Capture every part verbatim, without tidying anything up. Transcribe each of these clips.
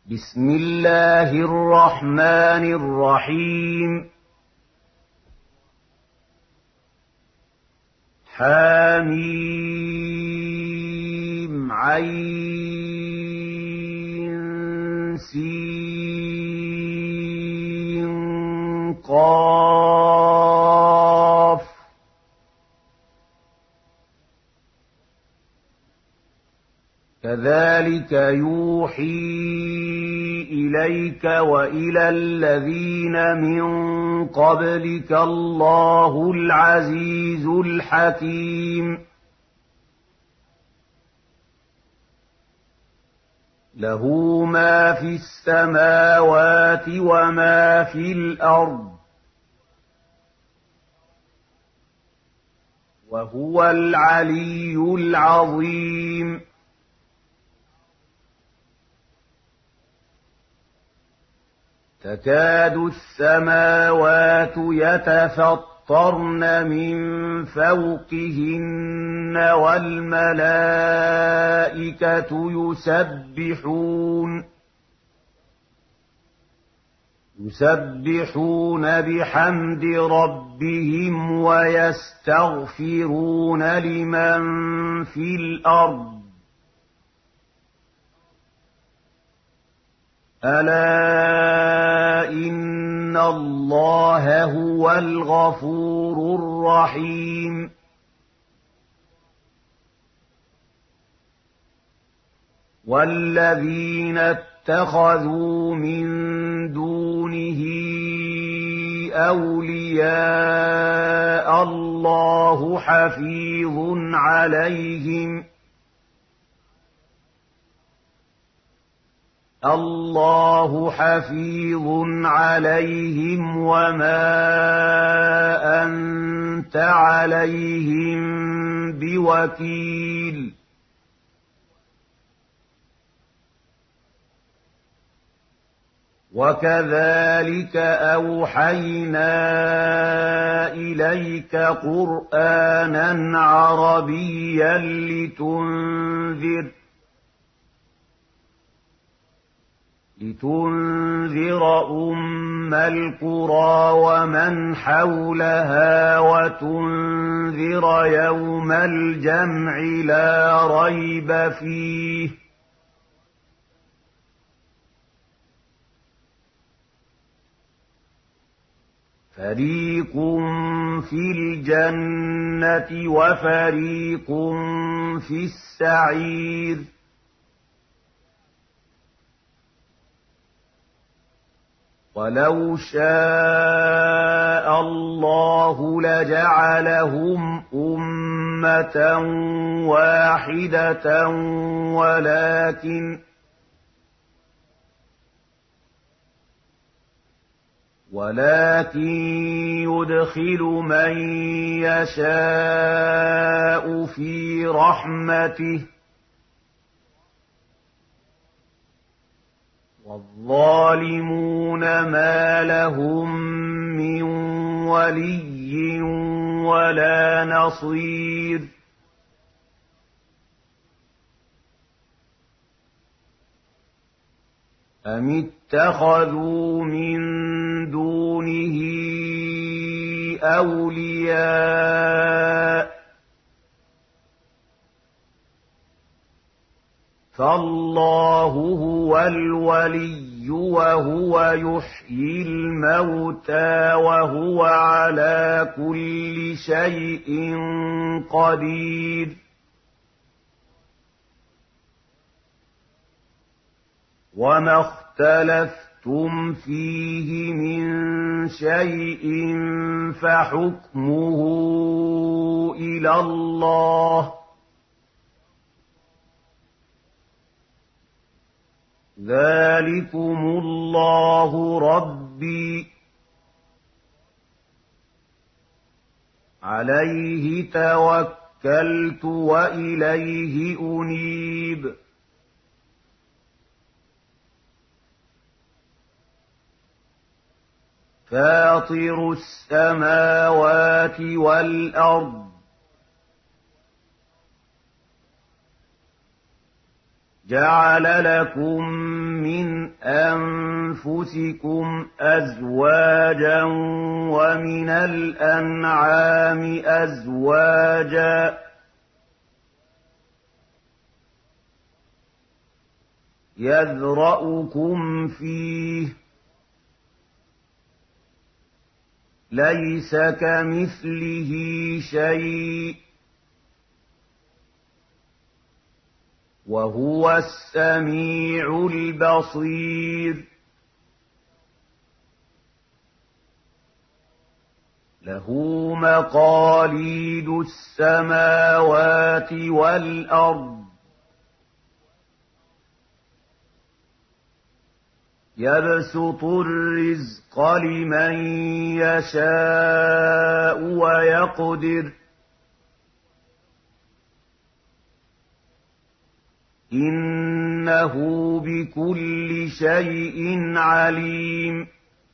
بسم الله الرحمن الرحيم حميم عين سين قاف كذلك يوحي إليك وإلى الذين من قبلك الله العزيز الحكيم له ما في السماوات وما في الأرض وهو العلي العظيم تكاد السماوات يتفطرن من فوقهن والملائكة يسبحون يسبحون بحمد ربهم ويستغفرون لمن في الأرض ألا إن الله هو الغفور الرحيم والذين اتخذوا من دونه أولياء الله حفيظ عليهم الله حفيظ عليهم وما أنت عليهم بوكيل وكذلك أوحينا إليك قرآنا عربيا لتنذر لتنذر أم القرى ومن حولها وتنذر يوم الجمع لا ريب فيه فريق في الجنة وفريق في السعير ولو شاء الله لجعلهم أمة واحدة ولكن ولكن يدخل من يشاء في رحمته والظالمون ما لهم من ولي ولا نصير أم اتخذوا من دونه أولياء فالله هو الولي وهو يحيي الموتى وهو على كل شيء قدير وما اختلفتم فيه من شيء فحكمه إلى الله ذلكم الله ربي عليه توكلت وإليه أنيب فاطر السماوات والأرض جعل لكم من أنفسكم أزواجا ومن الأنعام أزواجا يذرأكم فيه ليس كمثله شيء وهو السميع البصير له مقاليد السماوات والأرض يبسط الرزق لمن يشاء ويقدر إنه بكل شيء عليم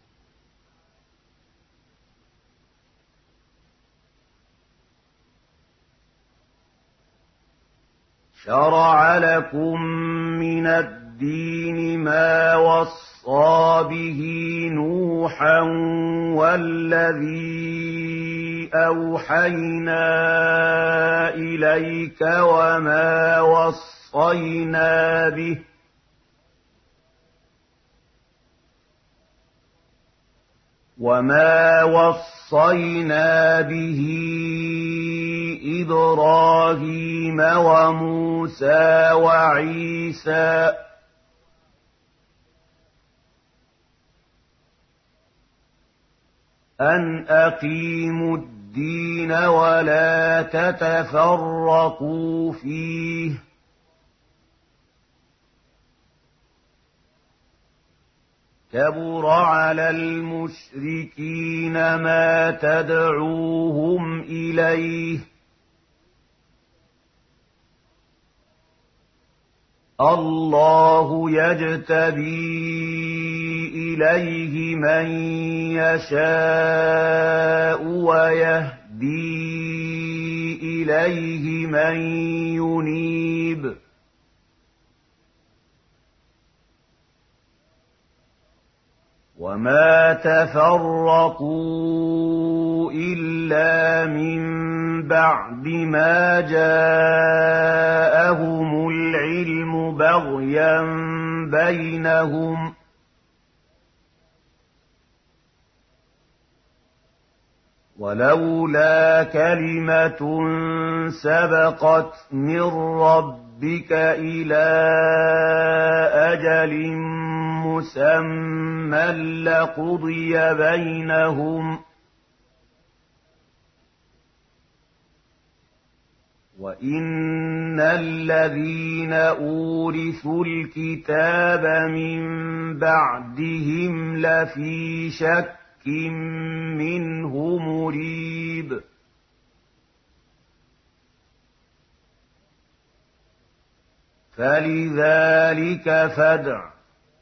شرع لكم من الدين ما وصى به نوحا والذي أوحينا إليك وما وصينا به وما وصينا به إبراهيم وموسى وعيسى أن أقيموا الدين ولا تتفرقوا فيه كبر على المشركين ما تدعوهم إليه الله يجتبي إليه من يشاء ويهدي إليه من ينيب وما تفرقوا إلا من بعد ما جاءهم العلم بغيا بينهم ولولا كلمة سبقت من ربك إلى أجل مسمى لقضي بينهم وإن الذين أورثوا الكتاب من بعدهم لفي شك منه مريب فلذلك فادع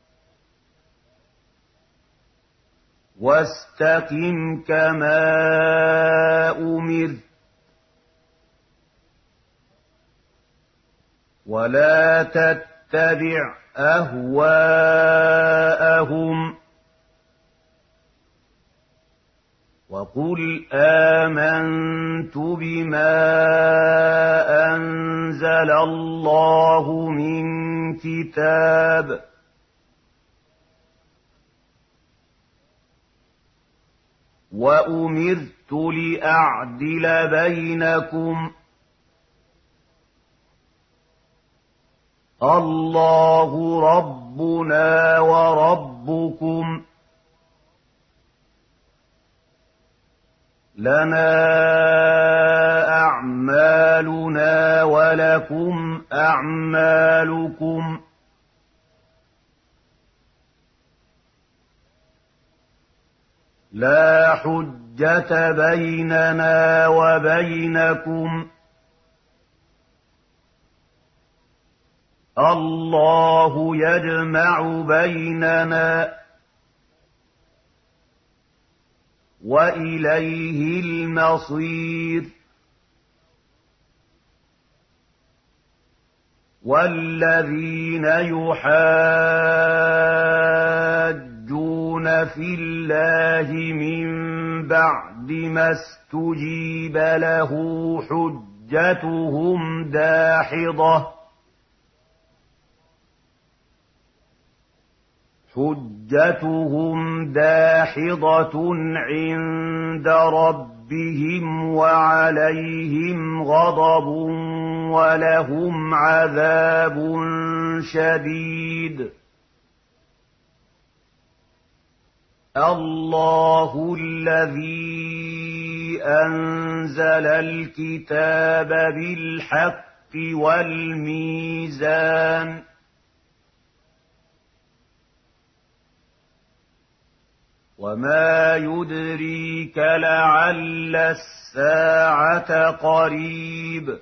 واستقم كما أمرت ولا تتبع أهواءهم وقل آمنت بما أنزل الله من كتاب وأمرت لأعدل بينكم الله ربنا وربكم لنا أعمالنا ولكم أعمالكم لا حجة بيننا وبينكم الله يجمع بيننا وإليه المصير والذين يحاجون في الله من بعد ما استجيب له حجتهم داحضة حجتهم داحضة عند ربهم وعليهم غضب ولهم عذاب شديد. الله الذي أنزل الكتاب بالحق والميزان وما يدريك لعل الساعة قريب.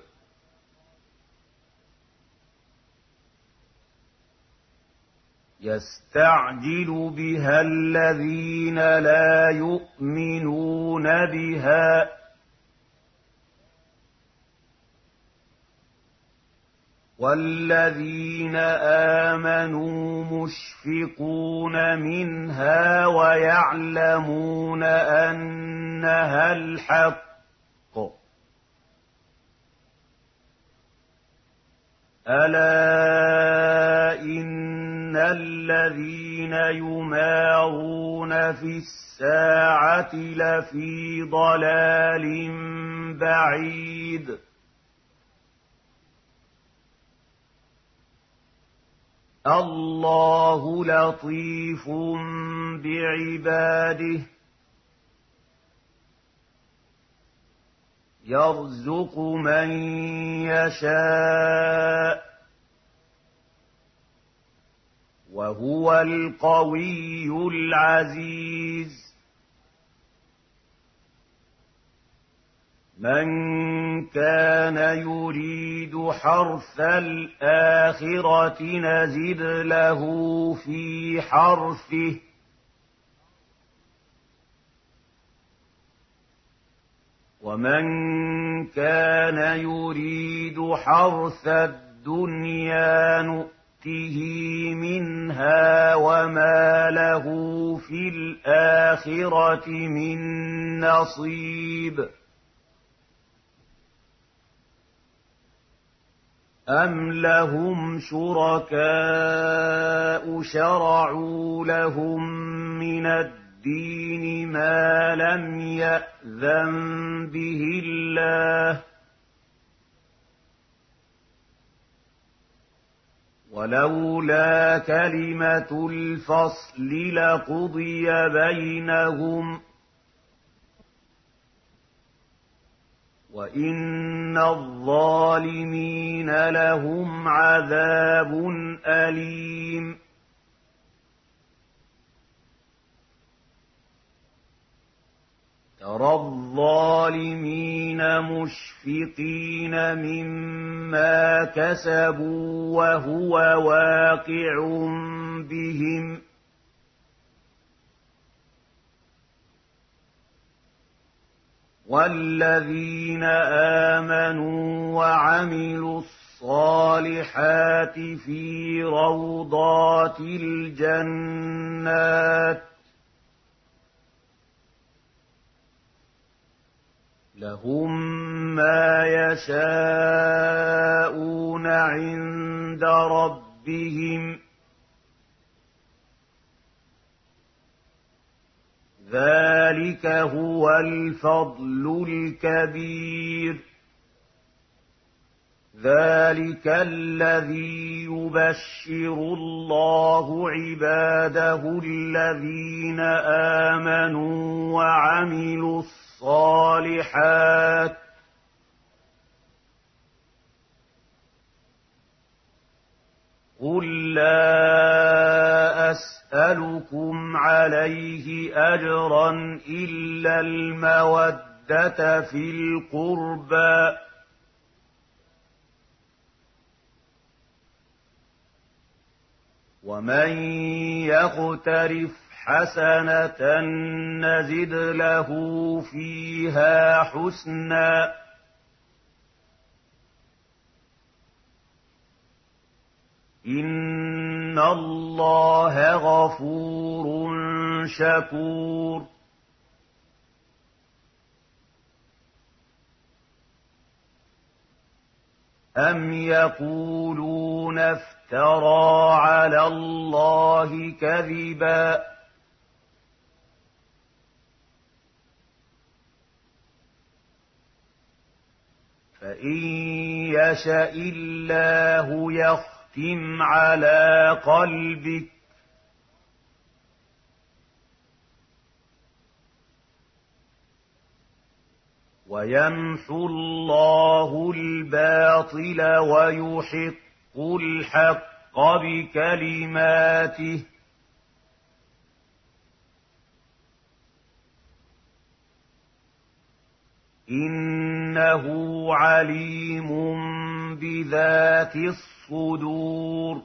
يستعجل بها الذين لا يؤمنون بها والذين آمنوا مشفقون منها ويعلمون أنها الحق. ألا إن الذين يمارون في الساعة لفي ضلال بعيد. الله لطيف بعباده يرزق من يشاء وهو القوي العزيز. من كان يريد حرث الآخرة نزد له في حرثه ومن كان يريد حرث الدنيا نؤته منها وما له في الآخرة من نصيب. أم لهم شركاء شرعوا لهم من الدين ما لم يأذن به الله ولولا كلمة الفصل لقضي بينهم وإن الظالمين لهم عذاب أليم. ترى الظالمين مشفقين مما كسبوا وهو واقع بهم والذين آمنوا وعملوا الصالحات في روضات الجنات لهم ما يشاءون عند ربهم ذلك هو الفضل الكبير. ذلك الذي يبشر الله عباده الذين آمنوا وعملوا الصالحات قل لا أسألكم عليه أجرا إلا المودة في القربى ومن يقترف حسنة نزد له فيها حسنا إن الله غفور شكور أم يقولون افترى على الله كذبا فإن يشأ الله يختم على قلبك ويمحو الله الباطل ويحق الحق بكلماته إنه عليم بذات الصدور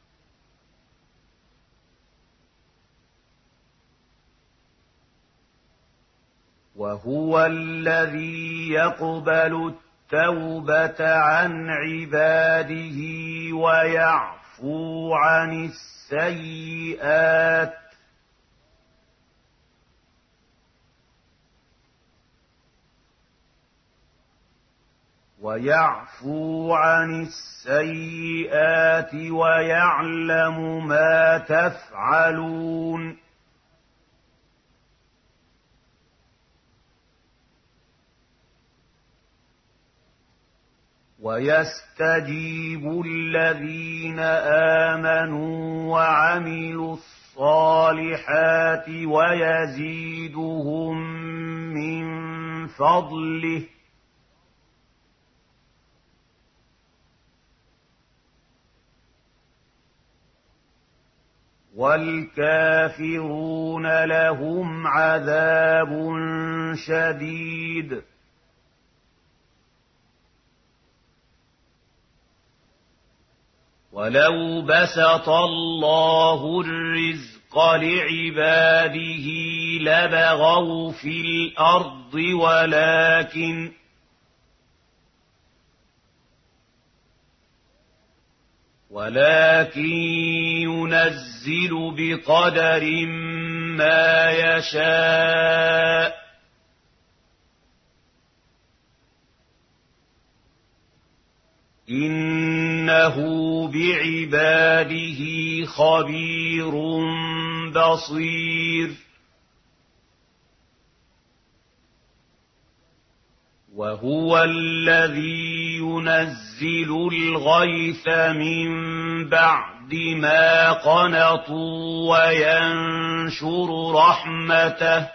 وهو الذي يقبل التوبة عن عباده ويعفو عن السيئات ويعفو عن السيئات ويعلم ما تفعلون ويستجيب الذين آمنوا وعملوا الصالحات ويزيدهم من فضله والكافرون لهم عذاب شديد ولو بسط الله الرزق لعباده لبغوا في الأرض ولكن ولكن ينزل بقدر ما يشاء إنه بعباده خبير بصير وهو الذي ينزل الغيث من بعد ما قنطوا وينشر رحمته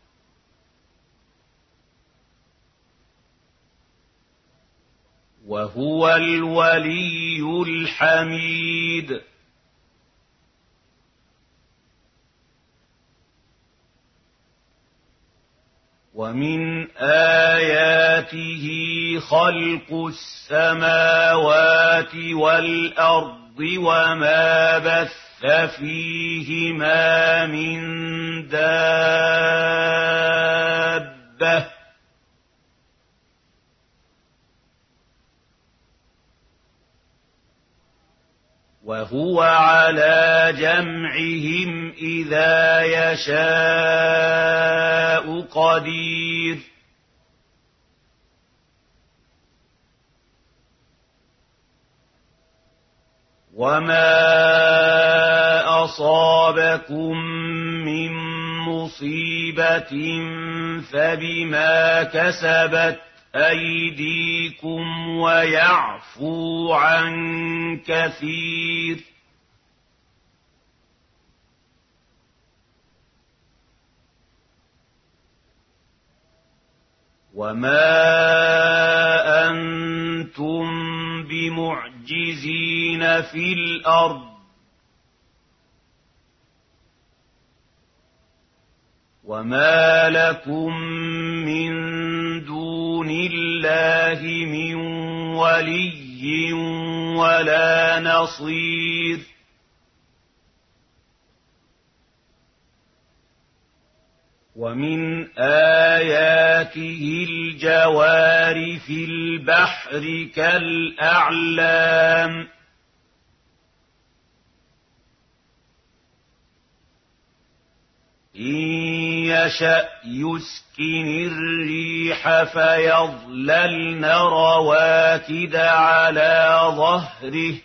وهو الولي الحميد ومن آياته خلق السماوات والأرض وما بث فيهما من دابة وهو على جمعهم إذا يشاء قدير وما أصابكم من مصيبة فبما كسبت أيديكم ويعفو عن كثير وما أنتم بمعجزين في الأرض وما لكم من دون الله من ولي ولا نصير ومن آياته الجوار في البحر كالأعلام إن يشأ يسكن الريح فيظللن رواكد على ظهره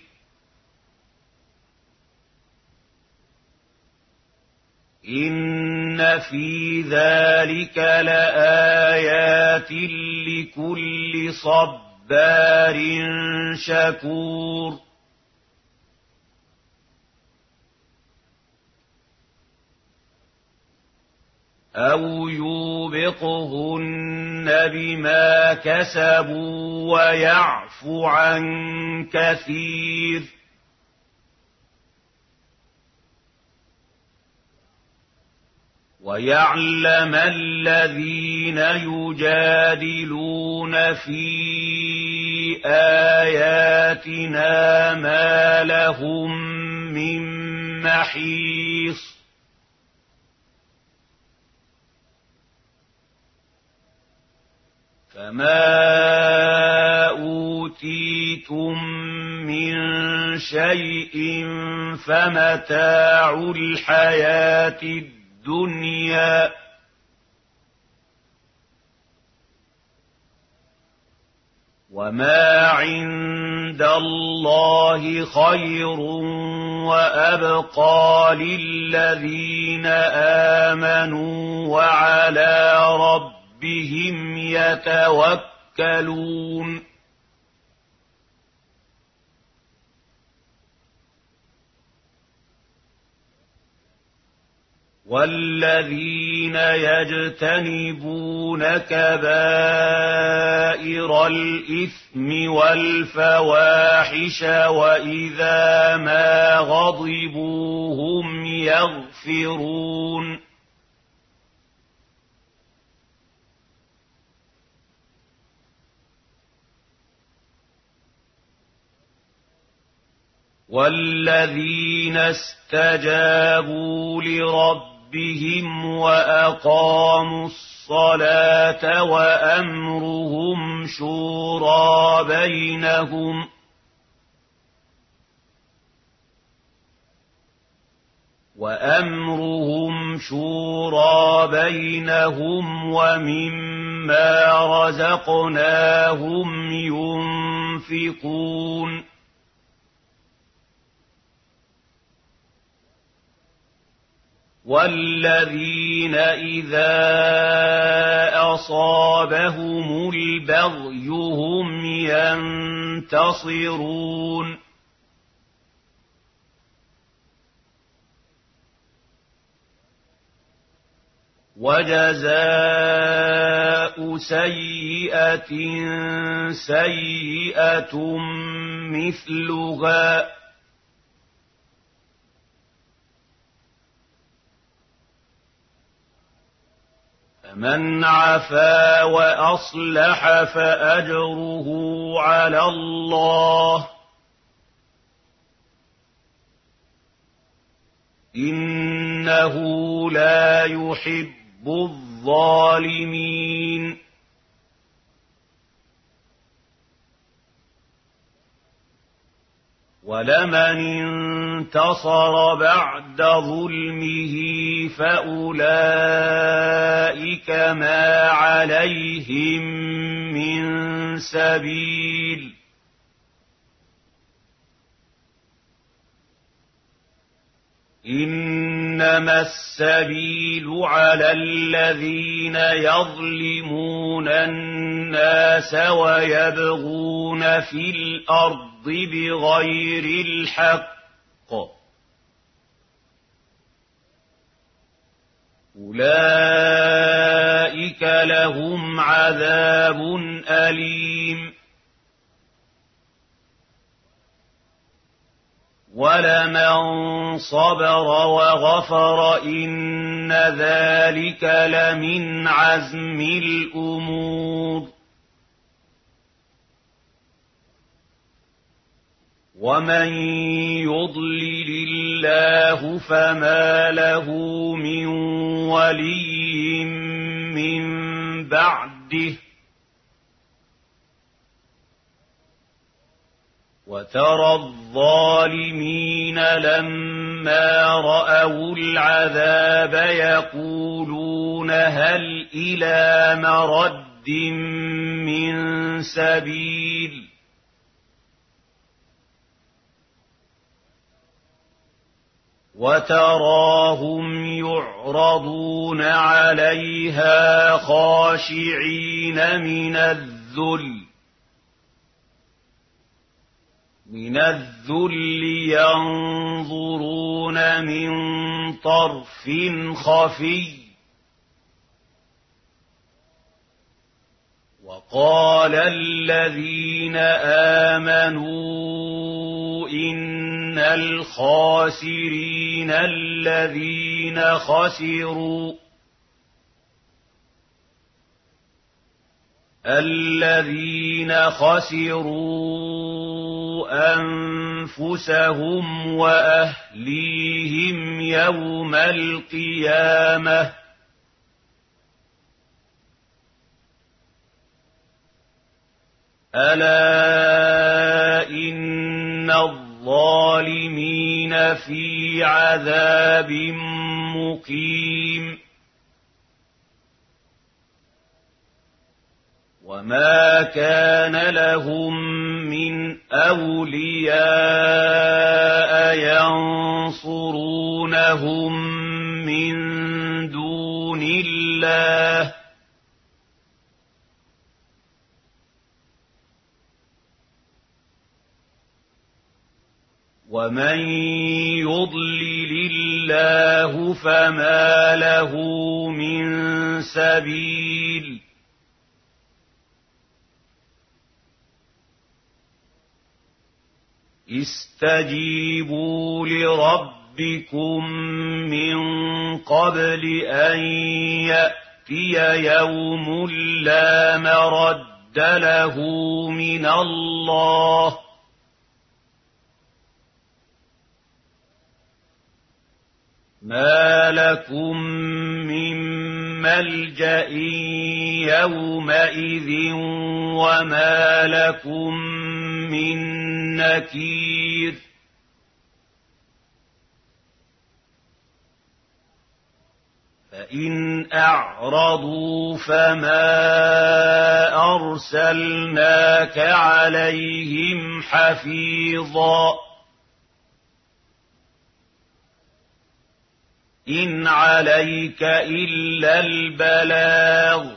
إن في ذلك لآيات لكل صبار شكور أو يوبقهن بما كسبوا ويعفو عن كثير ويعلم الذين يجادلون في آياتنا ما لهم من محيص فما أوتيتم من شيء فمتاع الحياة الدنيا وما عند الله خير وأبقى للذين آمنوا وعلى ربهم بهم يتوكلون والذين يجتنبون كبائر الإثم والفواحش وإذا ما غضبوا هم يغفرون والذين استجابوا لربهم وأقاموا الصلاة وأمرهم شورى بينهم وأمرهم شورى بينهم ومما رزقناهم ينفقون والذين إذا أصابهم البغي هم ينتصرون وجزاء سيئة سيئة مثلها فمن عفا وأصلح فأجره على الله إنه لا يحب الظالمين ولمن انتصر بعد ظلمه فأولئك ما عليهم من سبيل إنما السبيل على الذين يظلمون الناس ويبغون في الأرض بغير الحق أولئك لهم عذاب أليم ولمن صبر وغفر إن ذلك لمن عزم الأمور ومن يضلل الله فما له من ولي من بعده وترى الظالمين لما رأوا العذاب يقولون هل إلى مرد من سبيل وتراهم يعرضون عليها خاشعين من الذل من الذل ينظرون من طرف خفي وقال الذين آمنوا إن الخاسرين الذين خسروا الذين خسروا أنفسهم وأهليهم يوم القيامة ألا إن الظالمين في عذاب مقيم وما كان لهم من أولياء ينصرونهم من دون الله ومن يضلل الله فما له من سبيل استجيبوا لربكم من قبل أن يأتي يوم لا مرد له من الله ما لكم من ملجأ يومئذ وما لكم من نكير فإن أعرضوا فما أرسلناك عليهم حفيظا إن عليك إلا البلاغ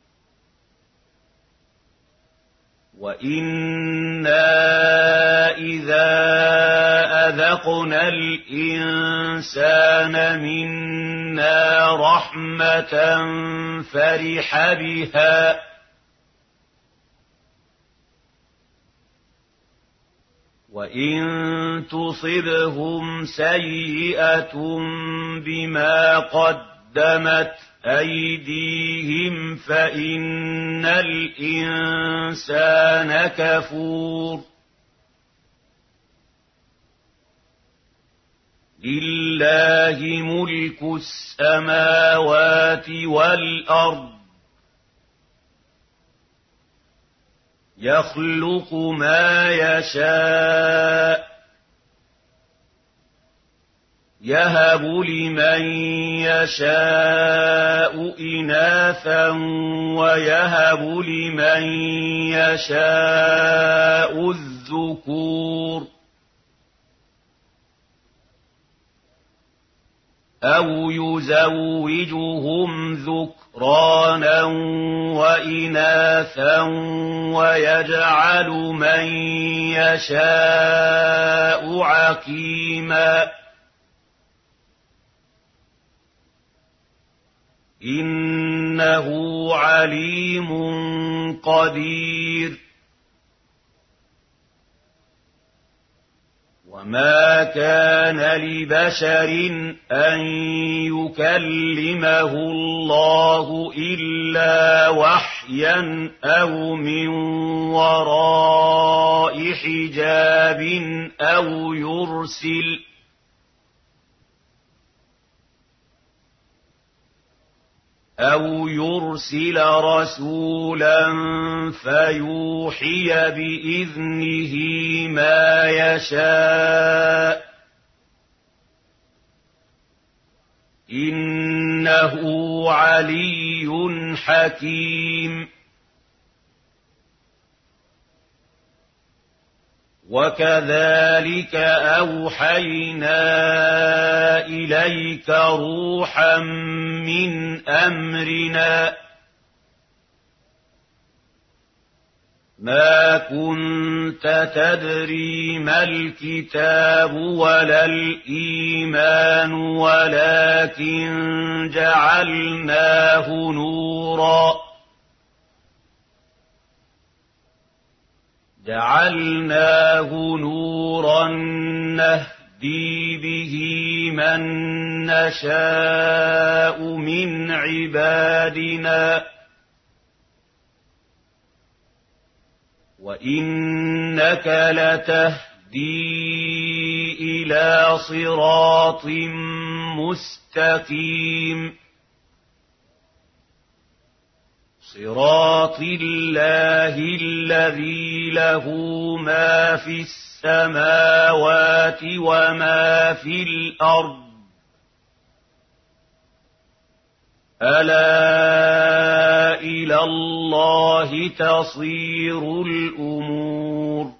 وإنا إذا أذقنا الإنسان منا رحمة فرح بها وإن تصبهم سيئة بما قدمت أيديهم فإن الإنسان كفور لله ملك السماوات والأرض يخلق ما يشاء يهب لمن يشاء إناثا ويهب لمن يشاء الذكور أو يزوجهم ذكرانا وإناثا ويجعل من يشاء عقيما إنه عليم قدير وما كان لبشر أن يكلمه الله إلا وحيا أو من وراء حجاب أو يرسل أو يرسل رسولا فيوحي بإذنه ما يشاء إنه علي حكيم وكذلك أوحينا إليك روحا من أمرنا ما كنت تدري ما الكتاب ولا الإيمان ولكن جعلناه نورا جعلناه نورا نهدي به من نشاء من عبادنا وإنك لتهدي إلى صراط مستقيم صراط الله الذي له ما في السماوات وما في الأرض ألا إلى الله تصير الأمور